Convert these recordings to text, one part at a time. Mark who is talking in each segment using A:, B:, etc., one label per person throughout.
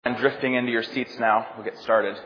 A: And drifting into your seats now, we'll get started.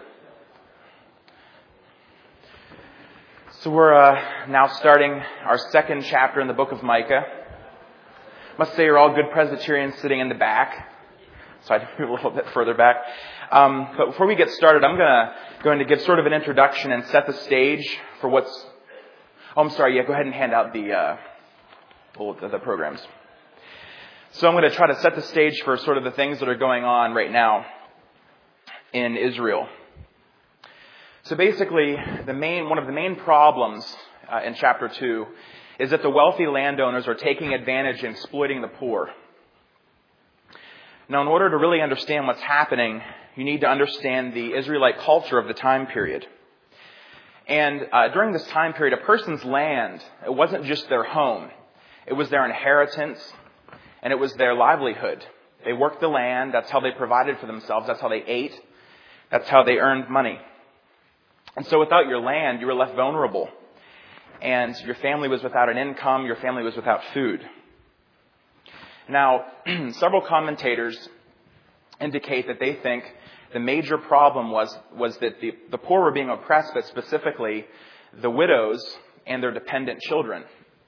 A: So we're now starting our second chapter in the book of Micah. I must say you're all good Presbyterians sitting in the back, so I move a little bit further back. But before we get started, I'm going to give sort of an introduction and set the stage for what's... Oh, I'm sorry. Yeah, go ahead and hand out the programs. So I'm going to try to set the stage for sort of the things that are going on right now in Israel. So basically, one of the main problems in chapter 2 is that the wealthy landowners are taking advantage and exploiting the poor. Now, in order to really understand what's happening, you need to understand the Israelite culture of the time period. And during this time period, a person's land, it wasn't just their home. It was their inheritance, and it was their livelihood. They worked the land. That's how they provided for themselves. That's how they ate. That's how they earned money. And so without your land, you were left vulnerable. And your family was without an income. Your family was without food. Now, several commentators indicate that they think the major problem was that the poor were being oppressed, but specifically the widows and their dependent children.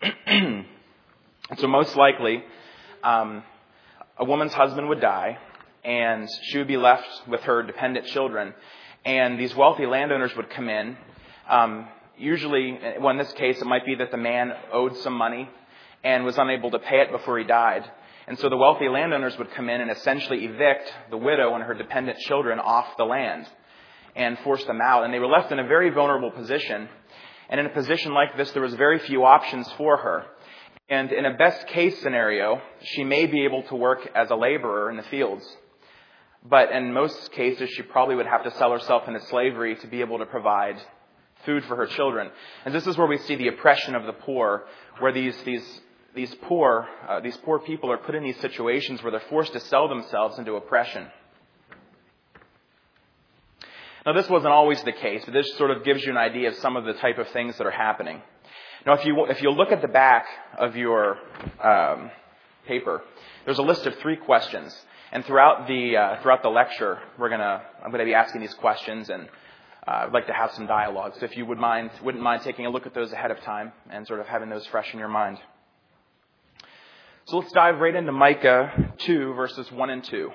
A: So most likely, a woman's husband would die, and she would be left with her dependent children. And these wealthy landowners would come in. Usually, well, in this case, it might be that the man owed some money and was unable to pay it before he died. And so the wealthy landowners would come in and essentially evict the widow and her dependent children off the land and force them out. And they were left in a very vulnerable position. And in a position like this, there was very few options for her. And in a best case scenario, she may be able to work as a laborer in the fields. But in most cases, she probably would have to sell herself into slavery to be able to provide food for her children. And this is where we see the oppression of the poor, where these poor people are put in these situations where they're forced to sell themselves into oppression. Now, this wasn't always the case, but this sort of gives you an idea of some of the type of things that are happening. Now, if you look at the back of your paper, there's a list of 3 questions. And throughout the lecture, I'm going to be asking these questions, and I'd like to have some dialogue. So if you wouldn't mind taking a look at those ahead of time and sort of having those fresh in your mind. So let's dive right into Micah 2, verses 1 and 2.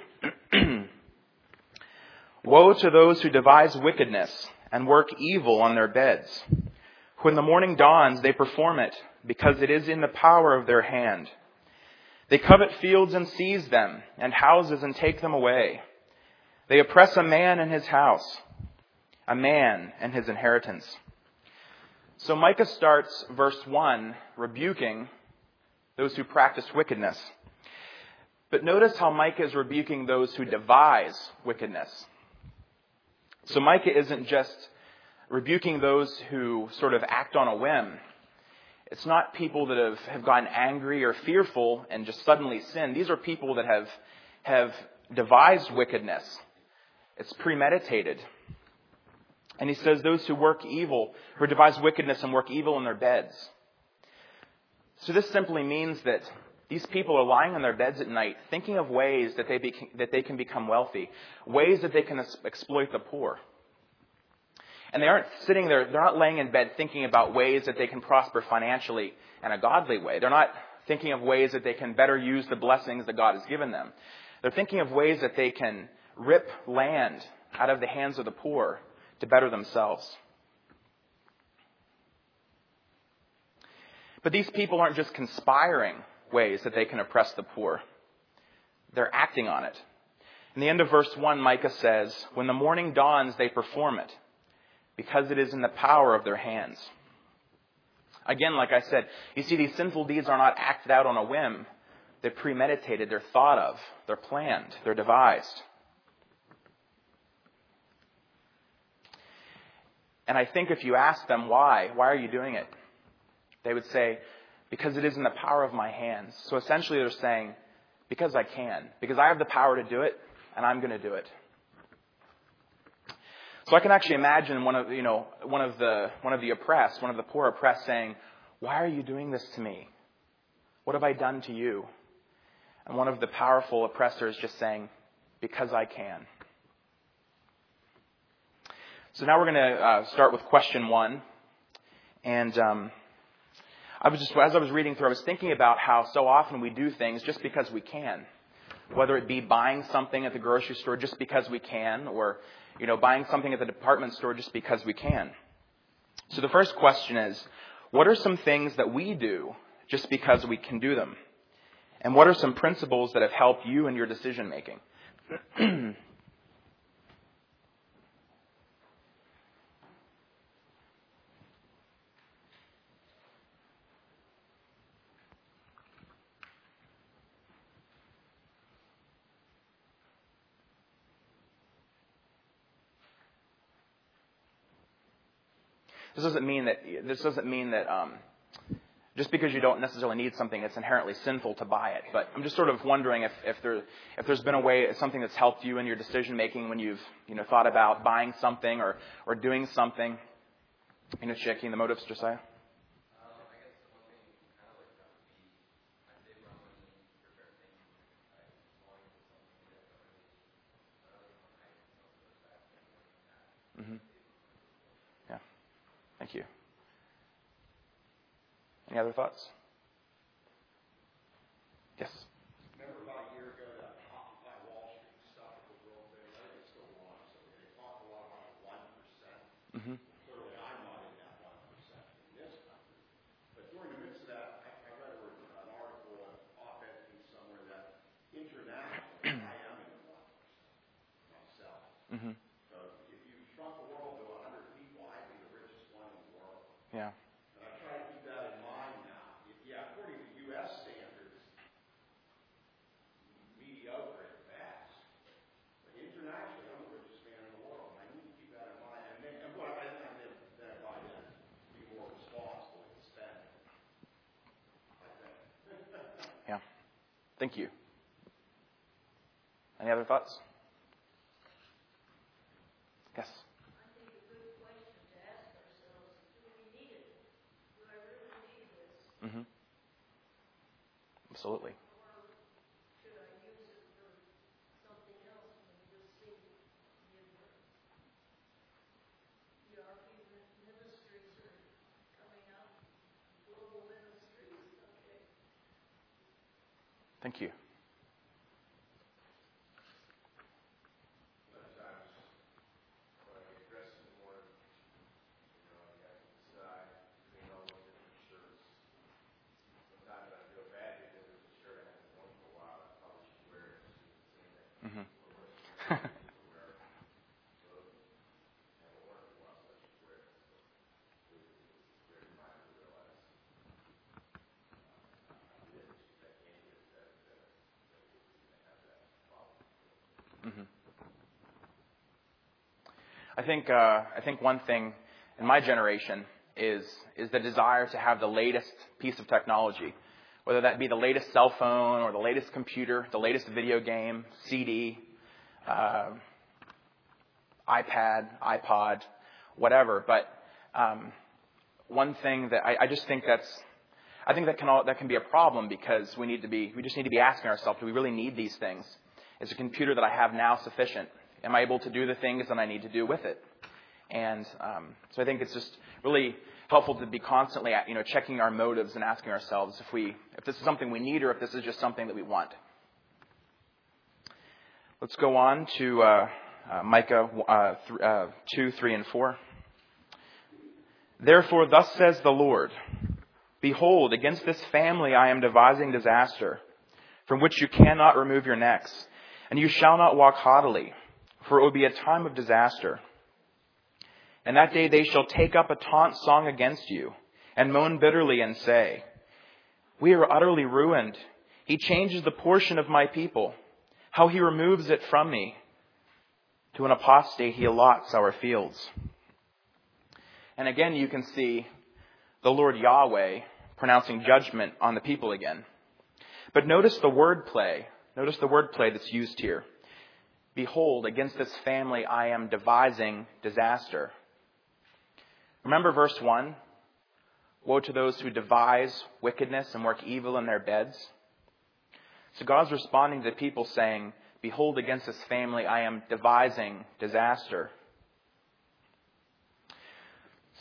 A: Woe to those who devise wickedness and work evil on their beds. When the morning dawns, they perform it, because it is in the power of their hand. They covet fields and seize them, and houses and take them away. They oppress a man and his house, a man and his inheritance. So Micah starts verse 1 rebuking those who practice wickedness. But notice how Micah is rebuking those who devise wickedness. So Micah isn't just rebuking those who sort of act on a whim. It's not people that have gotten angry or fearful and just suddenly sin. These are people that have devised wickedness. It's premeditated. And he says those who work evil, who devise wickedness and work evil in their beds. So this simply means that these people are lying on their beds at night thinking of ways that they can become wealthy, ways that they can exploit the poor. And they aren't sitting there, they're not laying in bed thinking about ways that they can prosper financially in a godly way. They're not thinking of ways that they can better use the blessings that God has given them. They're thinking of ways that they can rip land out of the hands of the poor to better themselves. But these people aren't just conspiring ways that they can oppress the poor. They're acting on it. In the end of verse 1, Micah says, when the morning dawns, they perform it, because it is in the power of their hands. Again, like I said, you see, these sinful deeds are not acted out on a whim. They're premeditated, they're thought of, they're planned, they're devised. And I think if you ask them why are you doing it? They would say, because it is in the power of my hands. So essentially they're saying, because I can, because I have the power to do it, and I'm going to do it. So I can actually imagine one of the oppressed, one of the poor oppressed saying, why are you doing this to me? What have I done to you? And one of the powerful oppressors just saying, because I can. So now we're going to start with question 1. And as I was reading through, I was thinking about how so often we do things just because we can. Whether it be buying something at the grocery store just because we can, or buying something at the department store just because we can. So the first question is, what are some things that we do just because we can do them? And what are some principles that have helped you in your decision making? This doesn't mean that just because you don't necessarily need something, it's inherently sinful to buy it. But I'm just sort of wondering if there's been a way, something that's helped you in your decision making when you've thought about buying something or doing something. Checking the motives, Josiah. Mm-hmm. Yeah. Thank you. Any other thoughts? Yes.
B: Remember about a year ago that Occupy Wall Street stuff was real big? I think it's still on. So they talk a lot about 1%.
A: Mm-hmm.
B: Clearly, I'm not in that 1% in this country. But during the midst of that, I read an article, an op-ed piece somewhere that internationally, I am in the 1% myself.
A: Mm-hmm.
B: So if you shrunk the world to 100 people, I'd be the richest one in the world.
A: Yeah.
B: And I try to keep that in mind now. Yeah, according to U.S. standards, mediocre at best. But internationally, I'm the richest man in the world. I need to keep that in mind. And what I then by then, be more responsible in spending. I think.
A: Yeah. Thank you. Any other thoughts? Yes.
C: I think a good question to ask ourselves is, do we need it? Do I really need this?
A: Mm-hmm. Absolutely.
C: Or should I use it for something else when we just see the ERP ministries are coming out, global ministries? Okay.
A: Thank you. Mm-hmm. Mm-hmm. I think one thing in my generation is the desire to have the latest piece of technology, whether that be the latest cell phone or the latest computer, the latest video game, CD, iPad, iPod, whatever. But one thing that I just think that can be a problem, because we just need to be asking ourselves, do we really need these things? Is the computer that I have now sufficient? Am I able to do the things that I need to do with it? And so I think it's just really helpful to be constantly, checking our motives and asking ourselves if this is something we need or if this is just something that we want. Let's go on to Micah 2, 3, and 4. Therefore, thus says the Lord, behold, against this family I am devising disaster, from which you cannot remove your necks, and you shall not walk haughtily, for it will be a time of disaster. And that day they shall take up a taunt song against you, and moan bitterly and say, we are utterly ruined. He changes the portion of my people, how he removes it from me. To an apostate he allots our fields. And again you can see the Lord Yahweh pronouncing judgment on the people again. But notice the wordplay. Notice the wordplay that's used here. Behold, against this family I am devising disaster. Remember verse 1? Woe to those who devise wickedness and work evil in their beds. So God's responding to the people saying, behold, against this family I am devising disaster.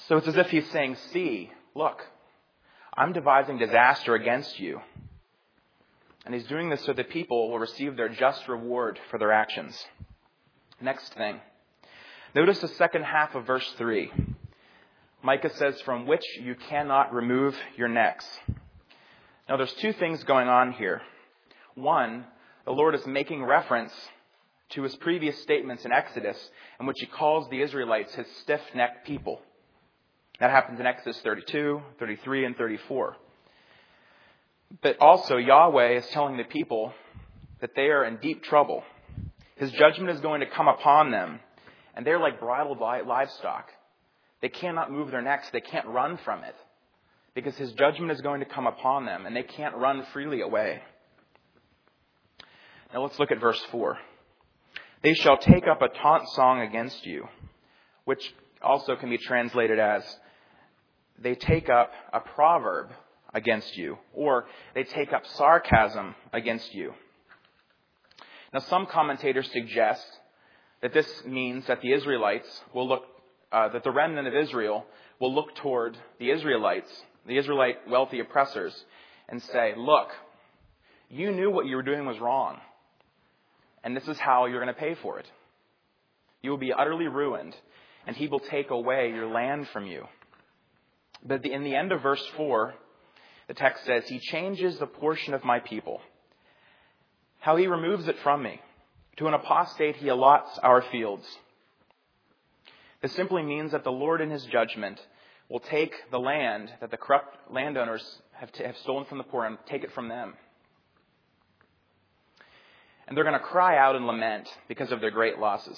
A: So it's as if he's saying, see, look, I'm devising disaster against you. And he's doing this so that people will receive their just reward for their actions. Next thing. Notice the second half of verse 3. Micah says, from which you cannot remove your necks. Now there's two things going on here. One, the Lord is making reference to his previous statements in Exodus, in which he calls the Israelites his stiff-necked people. That happens in Exodus 32, 33, and 34. But also, Yahweh is telling the people that they are in deep trouble. His judgment is going to come upon them, and they're like bridled livestock. They cannot move their necks. They can't run from it, because his judgment is going to come upon them, and they can't run freely away. Now let's look at verse 4. They shall take up a taunt song against you, which also can be translated as, they take up a proverb against you, or they take up sarcasm against you. Now, some commentators suggest that this means that the Israelites will look, that the remnant of Israel will look toward the Israelites, the Israelite wealthy oppressors, and say, look, you knew what you were doing was wrong, and this is how you're going to pay for it. You will be utterly ruined, and he will take away your land from you. But in the end of verse 4, the text says, he changes the portion of my people. How he removes it from me. To an apostate he allots our fields. This simply means that the Lord in his judgment will take the land that the corrupt landowners have stolen from the poor and take it from them. And they're going to cry out and lament because of their great losses.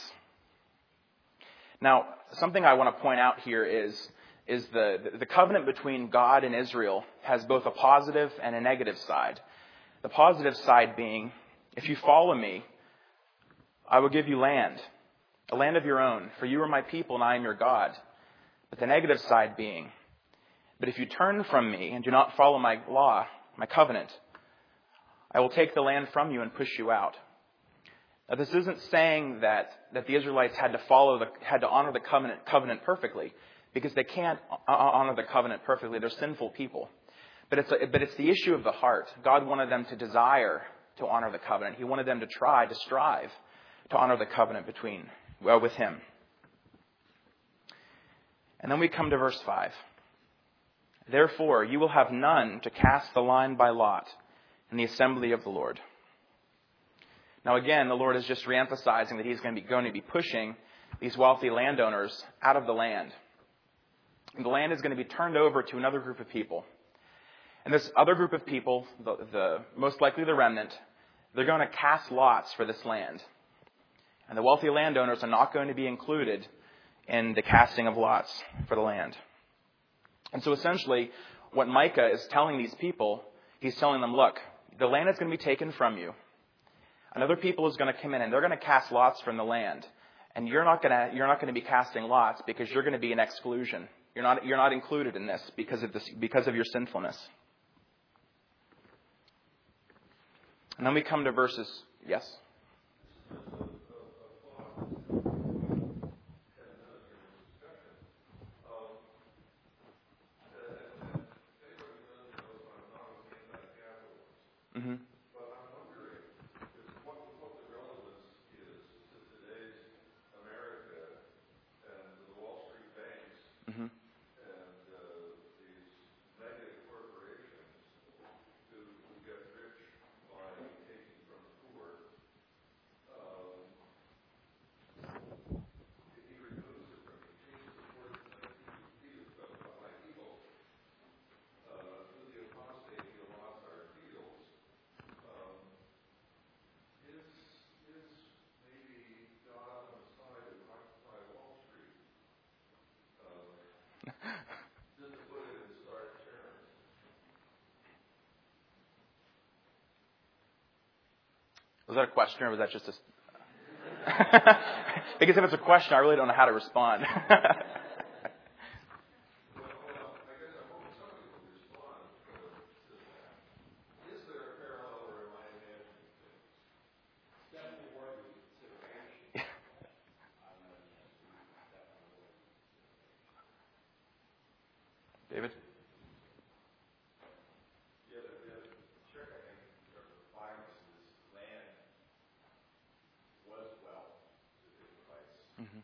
A: Now, something I want to point out here is the covenant between God and Israel has both a positive and a negative side. The positive side being, if you follow me, I will give you land, a land of your own, for you are my people and I am your God. But the negative side being, but if you turn from me and do not follow my law, my covenant, I will take the land from you and push you out. Now, this isn't saying that the Israelites had to honor the covenant perfectly, because they can't honor the covenant perfectly. They're sinful people. But it's the issue of the heart. God wanted them to desire to honor the covenant. He wanted them to strive to honor the covenant with him. And then we come to verse 5. Therefore, you will have none to cast the line by lot in the assembly of the Lord. Now again, the Lord is just reemphasizing that he's going to be pushing these wealthy landowners out of the land. And the land is going to be turned over to another group of people. And this other group of people, the most likely the remnant, they're going to cast lots for this land. And the wealthy landowners are not going to be included in the casting of lots for the land. And so essentially, what Micah is telling these people, he's telling them, look, the land is going to be taken from you. Another people is going to come in and they're going to cast lots from the land. And you're not going to be casting lots because you're going to be an exclusion. You're not included in this because of your sinfulness. And then we come to verses. Yes? Mm-hmm. Mm-hmm. Was that a question or was that just a... Because if it's a question, I really don't know how to respond. Mm-hmm.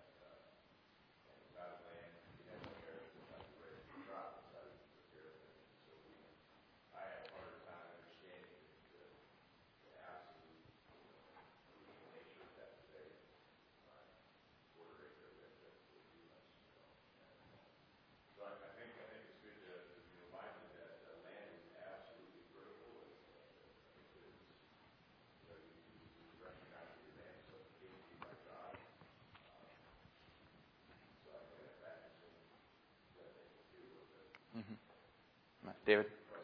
A: Mm-hmm. David?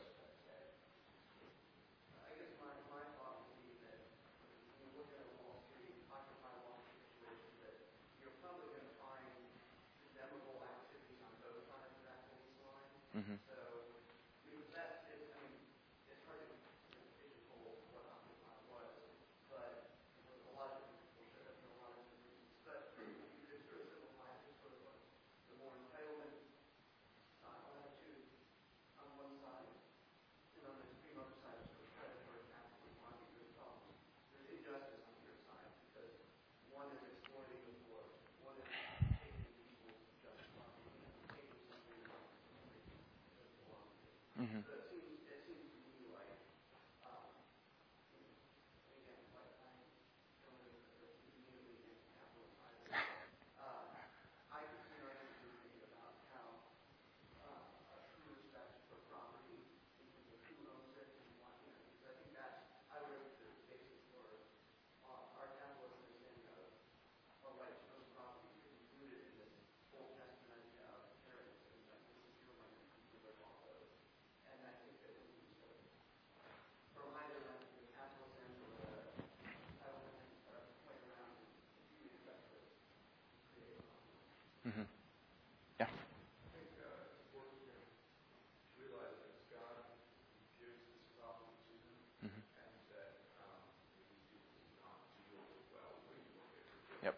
B: I guess my thought would be that when you look at a Wall Street, Occupy Wall Street situation, that you're probably going to find condemnable activities on both sides of that police line.
A: Mm-hmm.
B: So, because that is, I mean, it's hard to pigeonhole what Occupy was, but a lot of different people showed up for a lot of different reasons. But you could sort of simplify it as sort of the more entitlement attitude on one side, and on the extreme other side is sort of predatory capitalist wanting good problems. There's injustice on your side because one is exploiting the poor, one is taking people's just property and taking something that doesn't belong to them.
A: Mm-hmm.
B: So it seems to me like, again, like I don't know immediately against capitalist either. I could see an argument to be made about how a true respect for property in terms of who owns it and what, because I think that's, I would argue the basis for our capitalist understanding of a right to own property is rooted in this Old Testament idea of inheritance, and like this is your land, you live off of. And I think that when you sort of, from either end, the capitalist end or the entitlement end, start to play around and use that to create a problem.
A: Mm-hmm. Yeah. Mm-hmm. Yep.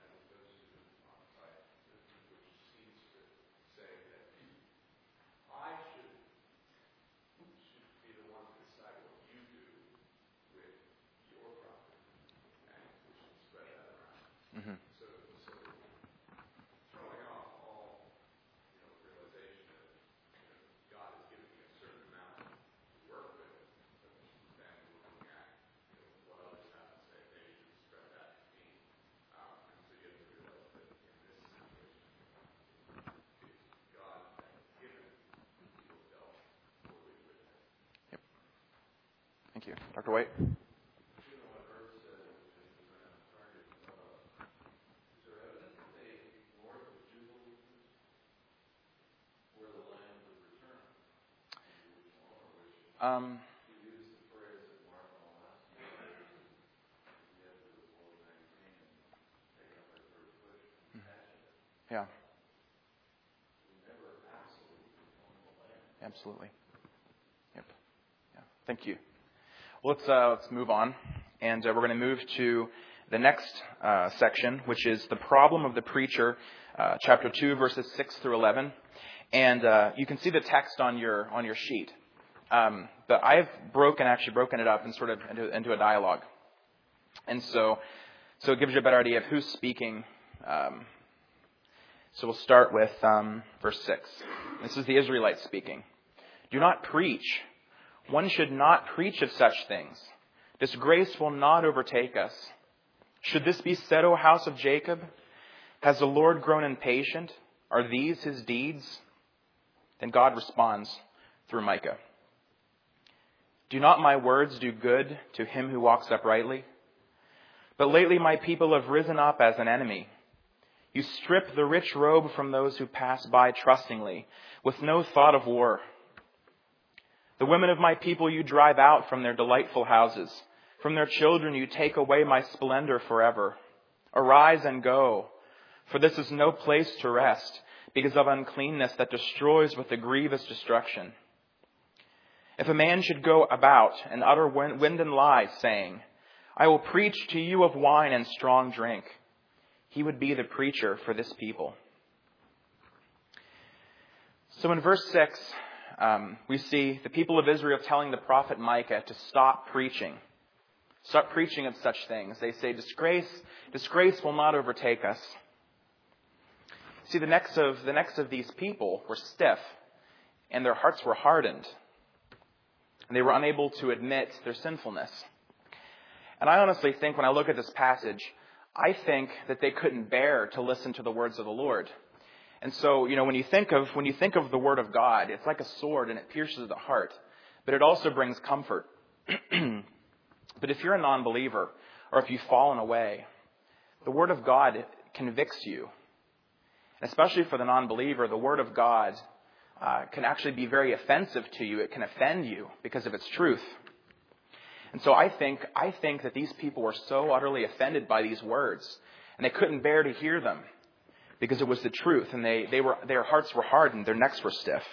A: Mm-hmm. Thank you. Dr. White? Yeah. Absolutely. Yep. Yeah. Thank you. Well, let's move on, and we're going to move to the next section, which is the problem of the preacher, chapter 2, verses 6 through 11. And you can see the text on your sheet. But I've broken it up and sort of into a dialogue. And so it gives you a better idea of who's speaking. So we'll start with verse 6. This is the Israelites speaking. Do not preach. One should not preach of such things. Disgrace will not overtake us. Should this be said, O house of Jacob? Has the Lord grown impatient? Are these his deeds? Then God responds through Micah. Do not my words do good to him who walks uprightly? But lately my people have risen up as an enemy. You strip the rich robe from those who pass by trustingly, with no thought of war. The women of my people you drive out from their delightful houses. From their children you take away my splendor forever. Arise and go, for this is no place to rest, because of uncleanness that destroys with a grievous destruction. If a man should go about and utter wind and lies, saying, I will preach to you of wine and strong drink, he would be the preacher for this people. So in verse 6, we see the people of Israel telling the prophet Micah to stop preaching. Stop preaching of such things. They say, disgrace will not overtake us. See, the necks of these people were stiff, and their hearts were hardened. And they were unable to admit their sinfulness. And I honestly think, when I look at this passage, I think that they couldn't bear to listen to the words of the Lord. And so, when you think of the Word of God, it's like a sword and it pierces the heart, but it also brings comfort. But if you're a non-believer, or if you've fallen away, the Word of God convicts you. And especially for the non-believer, the Word of God can actually be very offensive to you. It can offend you because of its truth. And so I think that these people were so utterly offended by these words, and they couldn't bear to hear them because it was the truth, and their hearts were hardened, their necks were stiff.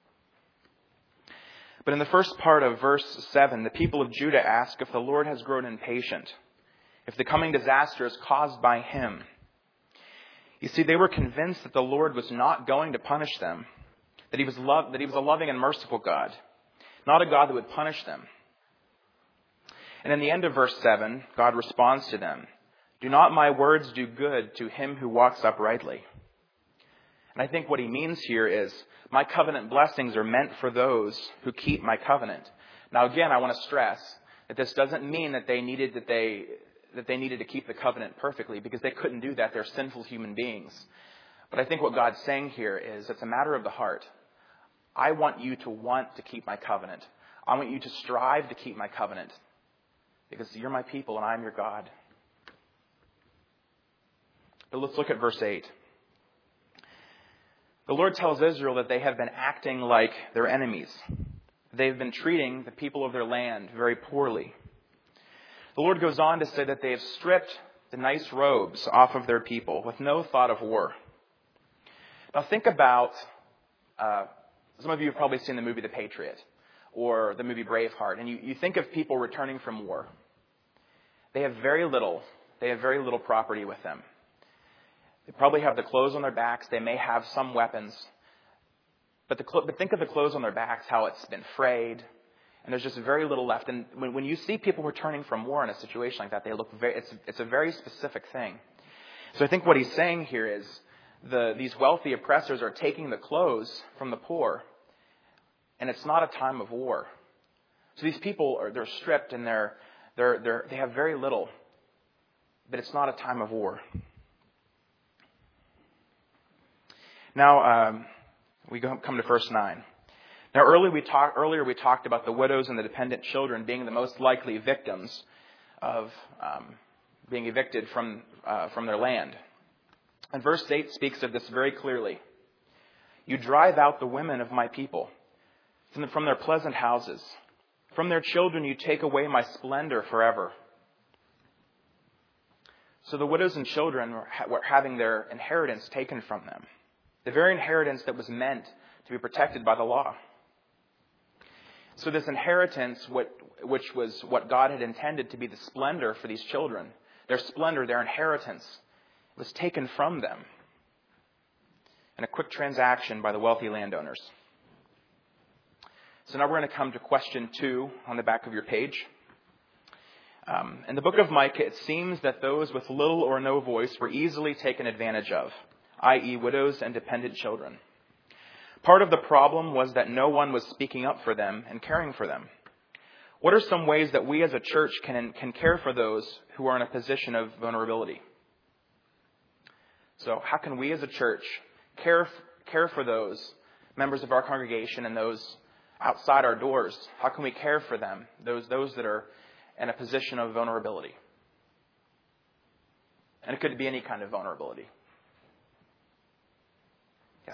A: But in the first part of verse 7, the people of Judah ask if the Lord has grown impatient, if the coming disaster is caused by him. You see, they were convinced that the Lord was not going to punish them, that he was a loving and merciful God, not a God that would punish them. And in the end of verse 7, God responds to them, "Do not my words do good to him who walks uprightly?" And I think what he means here is, my covenant blessings are meant for those who keep my covenant. Now again, I want to stress that this doesn't mean that they needed to keep the covenant perfectly, because they couldn't do that. They're sinful human beings. But I think what God's saying here is, it's a matter of the heart. I want you to want to keep my covenant. I want you to strive to keep my covenant, because you're my people and I'm your God. But let's look at verse 8. The Lord tells Israel that they have been acting like their enemies. They've been treating the people of their land very poorly. The Lord goes on to say that they have stripped the nice robes off of their people with no thought of war. Now think about, some of you have probably seen the movie The Patriot or the movie Braveheart, and you think of people returning from war. They have very little property with them. They probably have the clothes on their backs. They may have some weapons. But think of the clothes on their backs, how it's been frayed, and there's just very little left. And when you see people returning from war in a situation like that, they look it's a very specific thing. So I think what he's saying here is these wealthy oppressors are taking the clothes from the poor, and it's not a time of war. So these people they're stripped and they have very little, but it's not a time of war. Now, we come to verse 9. Now, earlier we talked about the widows and the dependent children being the most likely victims of being evicted from their land. And verse 8 speaks of this very clearly. You drive out the women of my people from their pleasant houses. From their children you take away my splendor forever. So the widows and children were having their inheritance taken from them. The very inheritance that was meant to be protected by the law. So this inheritance, which was what God had intended to be the splendor for these children, their splendor, their inheritance, was taken from them in a quick transaction by the wealthy landowners. So now we're going to come to question 2 on the back of your page. In the book of Micah, it seems that those with little or no voice were easily taken advantage of, i.e. widows and dependent children. Part of the problem was that no one was speaking up for them and caring for them. What are some ways that we as a church can care for those who are in a position of vulnerability? So how can we as a church care for those members of our congregation and those outside our doors? How can we care for them, those that are in a position of vulnerability? And it could be any kind of vulnerability. Yes.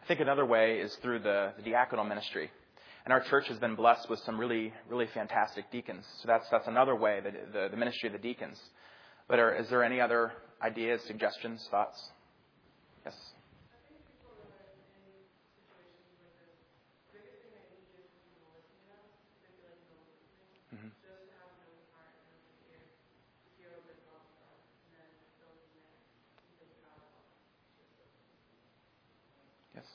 A: I think another way is through the diaconal ministry. And our church has been blessed with some really, really fantastic deacons. So that's another way, the ministry of the deacons. But is there any other ideas, suggestions, thoughts? Yes?
D: I think people are in situations like this. The biggest thing they need is people listening to them. They feel like no one's listening. Just to have an open heart and open ear to hear what they're talking about. And then go from there. Because of how
A: Yes.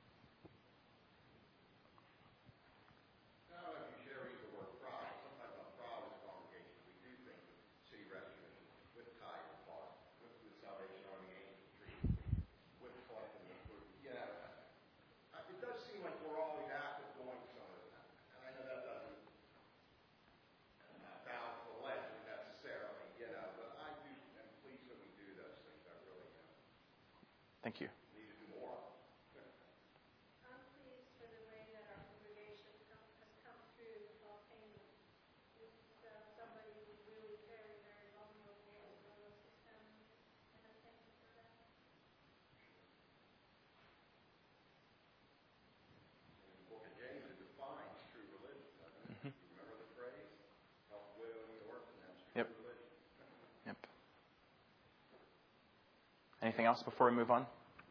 B: Now, if you share the word proud, sometimes I'm proud as a congregation. We do things with city rescues, with Tiger Park, with the Salvation Army Angel Tree, with collecting the food. You know, it does seem like we're always after doing some of that. And I know that doesn't balance the legend necessarily, you know, but I do am pleased that we do those things. I really am.
A: Thank you.
B: Need to do more.
C: I'm pleased for the way that our congregation has come through the volcano. This is somebody who's really very, very vulnerable as well as his family. And I thank you for that.
B: In the book of James, it defines true religion, doesn't it? You remember the phrase? Help the widow and the orphan, that's true
A: Yep.
B: religion.
A: Yep. Anything else before we move on?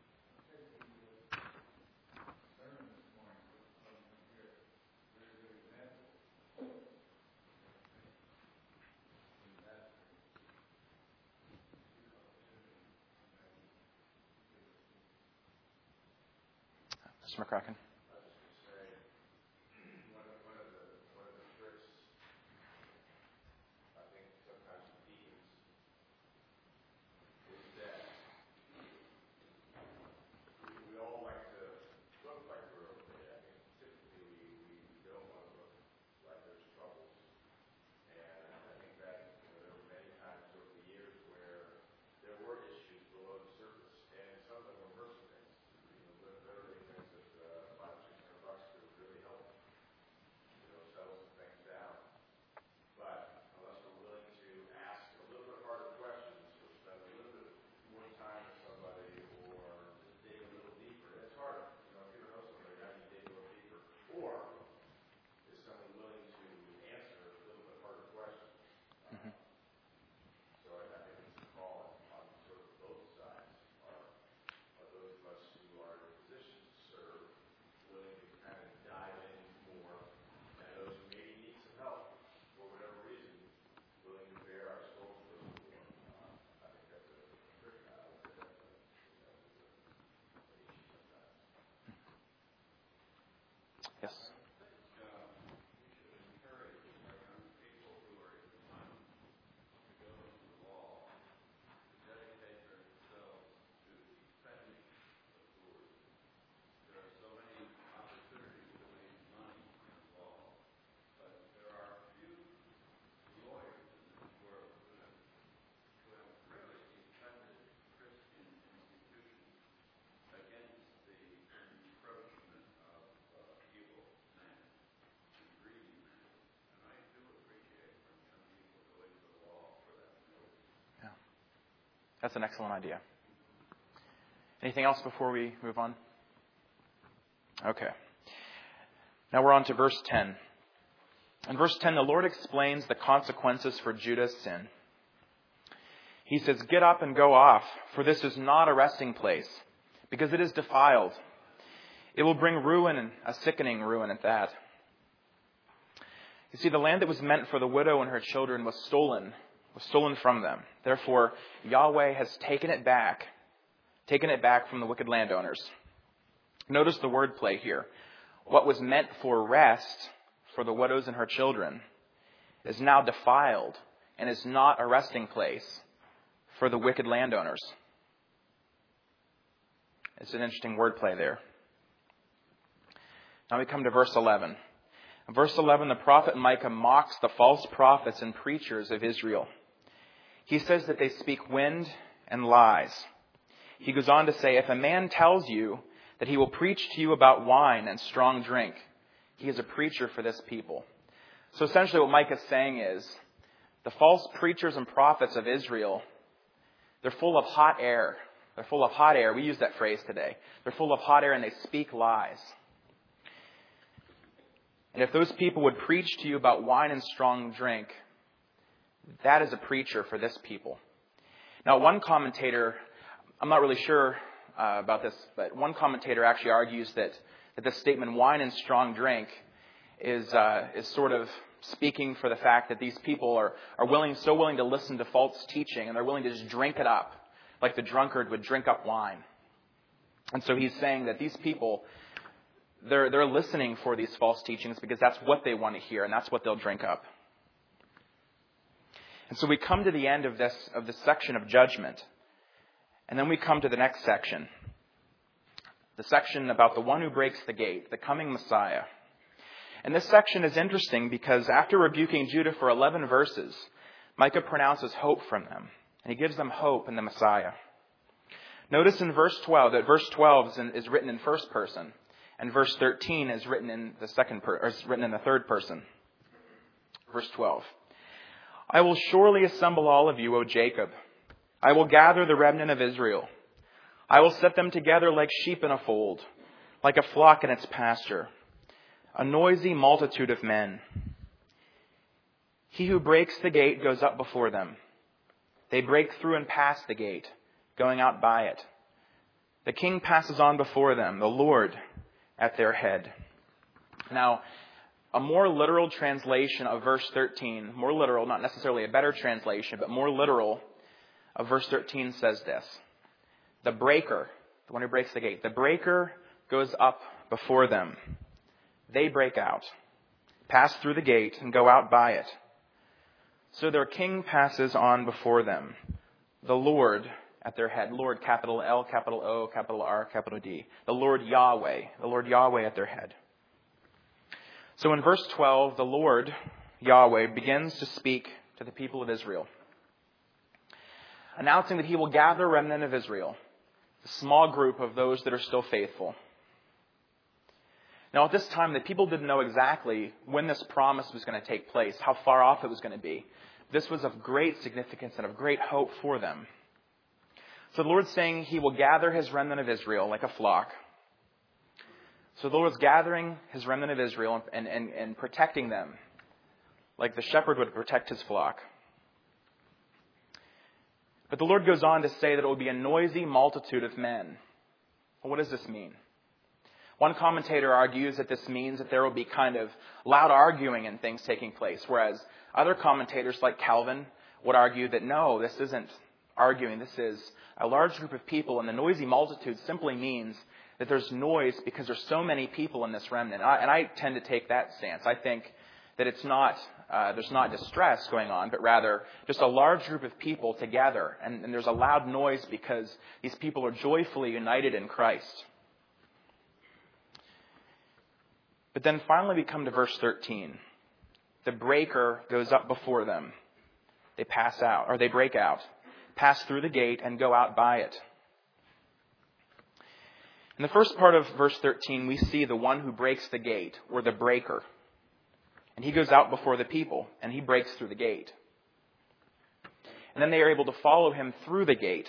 A: Mr. McCracken.
B: We all like to look like we're okay. I mean, typically we don't want to look like there's troubles. And I think that there were many times over the years where there were issues below the surface, and some of them were mercenaries. Literally things that $500-600 could really help, settle some things down. But unless we're willing to ask a little bit harder questions, or spend a little bit more time with somebody, or just dig a little deeper, it's harder. If you don't know somebody, how do you dig a little deeper? Or is someone willing to answer a little bit harder questions? So I think it's a call on sort of both sides. Are those of us who are in a position to serve willing to kind of dive in more, and those who maybe need some help for whatever reason, willing to bear our souls a little more? I think that's a trick. I would say that's an issue sometimes.
A: Yes. That's an excellent idea. Anything else before we move on? Okay. Now we're on to verse 10. In verse 10, the Lord explains the consequences for Judah's sin. He says, "Get up and go off, for this is not a resting place, because it is defiled. It will bring ruin, and a sickening ruin at that." You see, the land that was meant for the widow and her children was stolen from them. Therefore, Yahweh has taken it back from the wicked landowners. Notice the wordplay here. What was meant for rest for the widows and her children is now defiled and is not a resting place for the wicked landowners. It's an interesting wordplay there. Now we come to verse 11. In verse 11, the prophet Micah mocks the false prophets and preachers of Israel. He says that they speak wind and lies. He goes on to say, if a man tells you that he will preach to you about wine and strong drink, he is a preacher for this people. So essentially what Micah is saying is, the false preachers and prophets of Israel, they're full of hot air. They're full of hot air. We use that phrase today. They're full of hot air and they speak lies. And if those people would preach to you about wine and strong drink, that is a preacher for this people. Now, one commentator, I'm not really sure about this, but one commentator actually argues that this statement, wine and strong drink, is sort of speaking for the fact that these people are so willing to listen to false teaching, and they're willing to just drink it up like the drunkard would drink up wine. And so he's saying that these people, they're listening for these false teachings because that's what they want to hear, and that's what they'll drink up. And so we come to the end of this section of judgment. And then we come to the next section. The section about the one who breaks the gate, the coming Messiah. And this section is interesting because after rebuking Judah for 11 verses, Micah pronounces hope from them. And he gives them hope in the Messiah. Notice in verse 12 that verse 12 is written in first person. And verse 13 is written in the third person. Verse 12. I will surely assemble all of you, O Jacob. I will gather the remnant of Israel. I will set them together like sheep in a fold, like a flock in its pasture, a noisy multitude of men. He who breaks the gate goes up before them. They break through and pass the gate, going out by it. The king passes on before them, the Lord at their head. Now, a more literal translation of verse 13, more literal, not necessarily a better translation, but more literal of verse 13 says this. The breaker, the one who breaks the gate, the breaker goes up before them. They break out, pass through the gate, and go out by it. So their king passes on before them, the Lord at their head. Lord, capital L, capital O, capital R, capital D. The Lord Yahweh at their head. So in verse 12, the Lord, Yahweh, begins to speak to the people of Israel, announcing that he will gather a remnant of Israel, a small group of those that are still faithful. Now at this time, the people didn't know exactly when this promise was going to take place, how far off it was going to be. This was of great significance and of great hope for them. So the Lord's saying he will gather his remnant of Israel like a flock. So the Lord's gathering his remnant of Israel and protecting them like the shepherd would protect his flock. But the Lord goes on to say that it will be a noisy multitude of men. Well, what does this mean? One commentator argues that this means that there will be kind of loud arguing and things taking place, whereas other commentators like Calvin would argue that no, this isn't arguing. This is a large group of people, and the noisy multitude simply means that there's noise because there's so many people in this remnant. And I tend to take that stance. I think that it's not there's not distress going on, but rather just a large group of people together. And there's a loud noise because these people are joyfully united in Christ. But then finally we come to verse 13. The breaker goes up before them. They break out, pass through the gate, and go out by it. In the first part of verse 13, we see the one who breaks the gate, or the breaker. And he goes out before the people, and he breaks through the gate. And then they are able to follow him through the gate.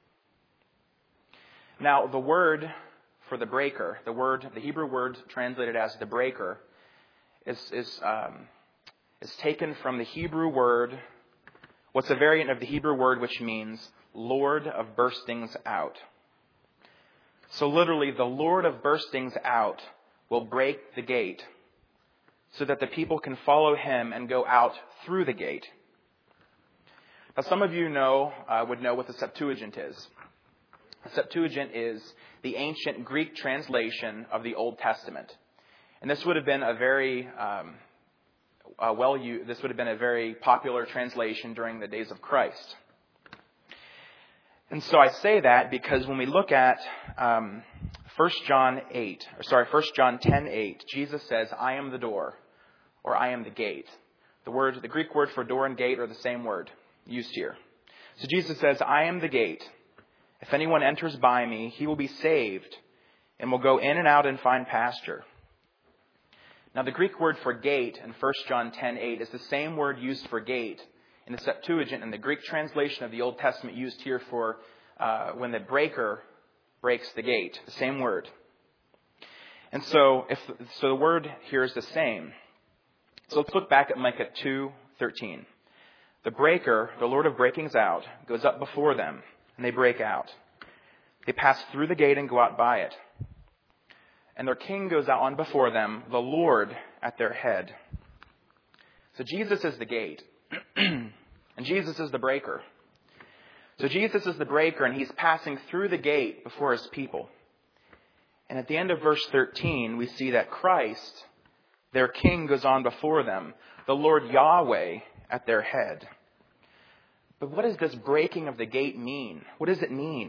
A: Now, the word for the breaker, the Hebrew word translated as the breaker, is taken from the Hebrew word, what's a variant of the Hebrew word which means Lord of burstings out. So literally, the Lord of burstings out will break the gate so that the people can follow him and go out through the gate. Now, some of you would know what the Septuagint is. The Septuagint is the ancient Greek translation of the Old Testament. And this would have been a very popular translation during the days of Christ. And so I say that because when we look at 1 John 10:8, Jesus says, I am the door, or I am the gate. The Greek word for door and gate are the same word used here. So Jesus says, I am the gate. If anyone enters by me, he will be saved and will go in and out and find pasture. Now the Greek word for gate in 1 John 10:8 is the same word used for gate in the Septuagint and the Greek translation of the Old Testament used here for when the breaker breaks the gate. The same word. And so the word here is the same. So let's look back at Micah 2:13. The breaker, the Lord of breakings out, goes up before them, and they break out. They pass through the gate and go out by it. And their king goes out on before them, the Lord at their head. So Jesus is the gate, and Jesus is the breaker. So Jesus is the breaker, and he's passing through the gate before his people. And at the end of verse 13, we see that Christ, their king, goes on before them, the Lord Yahweh at their head. But what does this breaking of the gate mean? What does it mean?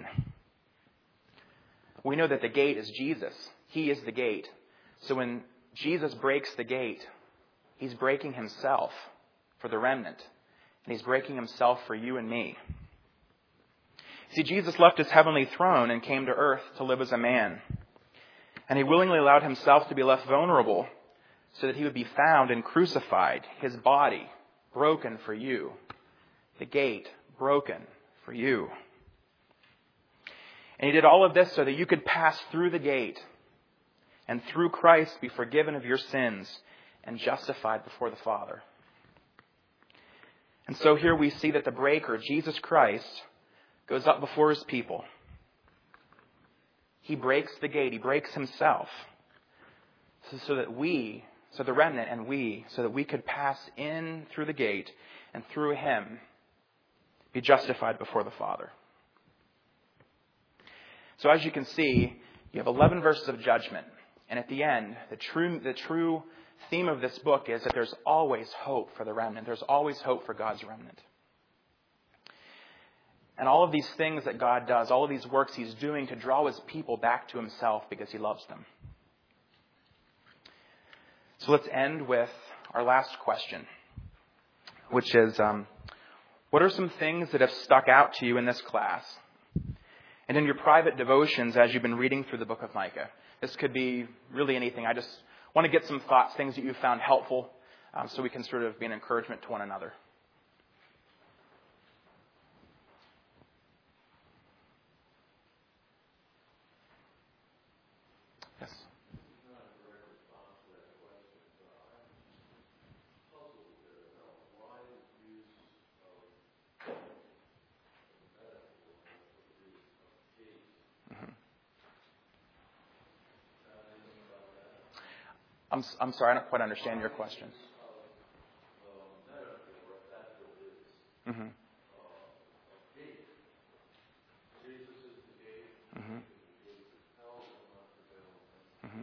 A: We know that the gate is Jesus. He is the gate. So when Jesus breaks the gate, he's breaking himself for the remnant. And he's breaking himself for you and me. See, Jesus left his heavenly throne and came to earth to live as a man. And he willingly allowed himself to be left vulnerable so that he would be found and crucified, his body broken for you, the gate broken for you. And he did all of this so that you could pass through the gate and through Christ be forgiven of your sins and justified before the Father. And so here we see that the breaker, Jesus Christ, goes up before his people. He breaks the gate. He breaks himself so that we, so the remnant and we, so that we could pass in through the gate and through him be justified before the Father. So as you can see, you have 11 verses of judgment. And at the end, the true theme of this book is that there's always hope for the remnant. There's always hope for God's remnant. And all of these things that God does, all of these works he's doing to draw his people back to himself because he loves them. So let's end with our last question, which is, what are some things that have stuck out to you in this class? And in your private devotions as you've been reading through the book of Micah. This could be really anything. I just want to get some thoughts, things that you found helpful, so we can sort of be an encouragement to one another. Yes. I'm sorry, I don't quite understand your question. Mm-hmm. Mm-hmm. Mm-hmm.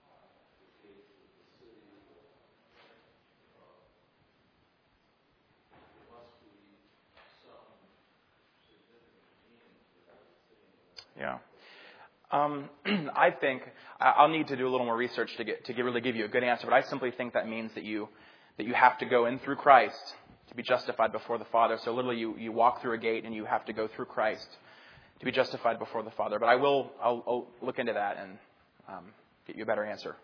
A: Yeah. I think I'll need to do a little more research to really give you a good answer, but I simply think that means that you have to go in through Christ to be justified before the Father. So literally you walk through a gate and you have to go through Christ to be justified before the Father. But I'll look into that and get you a better answer.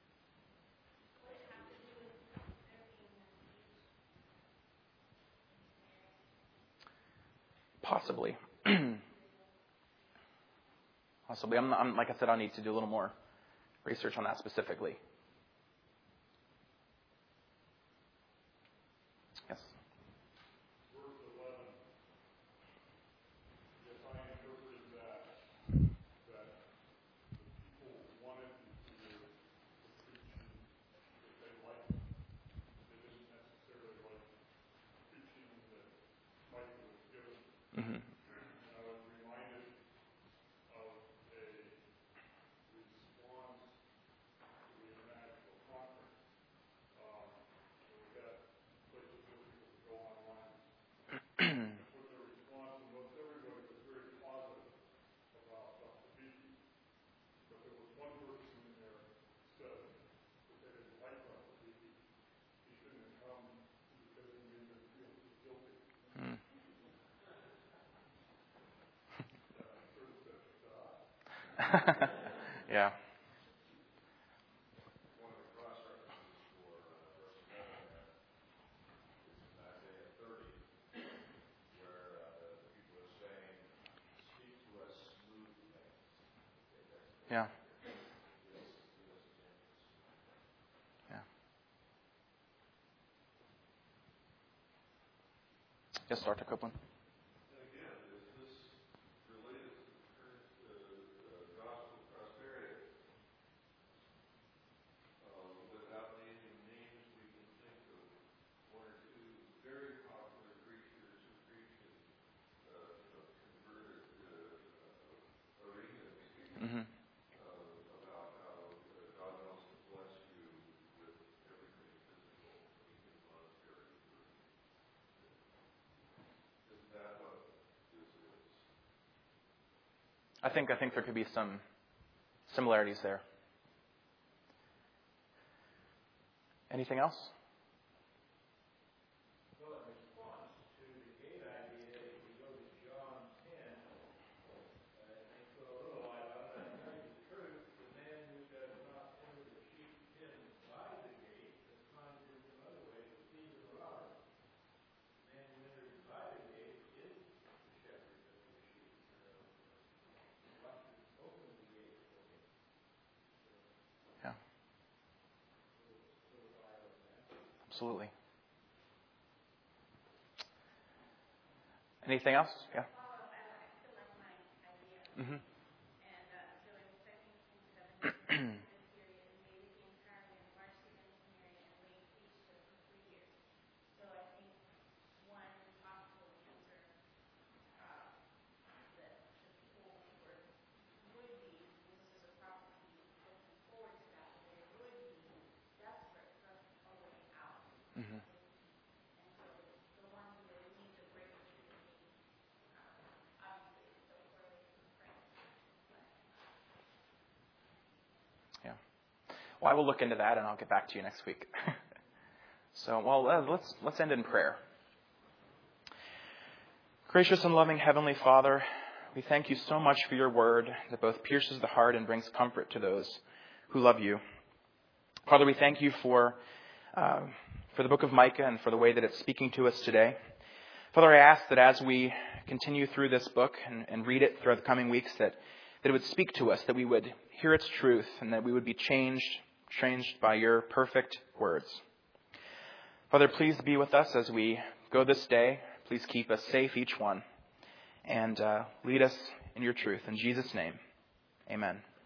A: Possibly. Possibly. I'm like I said, I'll need to do a little more research on that specifically. Yes.
B: Verse 11. Yes, I interpreted that the people wanted to hear the preaching that they liked. They didn't necessarily like preaching that Micah was given.
A: Mm-hmm.
B: I was reminded of a response to the international conference. We got places where people could go online. Put their response, and most everybody was very positive about Dr. Beatty. But there was one person in there said that they didn't like Dr. Beatty. He shouldn't have come because he made them feel guilty.
A: Mm. Yeah.
B: One of the cross references for verse 11 is in Isaiah 30, where the people are saying, "Speak
A: Yes, Dr. Copeland.
B: And again, is this related to the current gospel prosperity? Without naming names, we can think of one or two very popular preachers who preach in converted arenas
A: Mm-hmm.
B: about how God wants to bless you with everything physical in monetarily. Isn't that what this is?
A: I think there could be some similarities there. Anything else?
B: Well, in response to the gate idea, if we go to John 10, and put a little light on it, I tell you the truth, the man who does not enter the sheep pen by the gate, has conjured another way, the thief and the robber. The man who enters by the gate is the shepherd of the sheep. Watch it, open the gate for him.
A: Yeah. Absolutely. Anything else? Yeah. Mm-hmm. Mm-hmm. Yeah. Well, I will look into that, and I'll get back to you next week. So, let's end in prayer. Gracious and loving Heavenly Father, we thank you so much for your word that both pierces the heart and brings comfort to those who love you. Father, we thank you for the book of Micah and for the way that it's speaking to us today. Father, I ask that as we continue through this book and read it throughout the coming weeks, that it would speak to us, that we would hear its truth, and that we would be changed by your perfect words. Father, please be with us as we go this day. Please keep us safe, each one, and lead us in your truth. In Jesus' name, amen.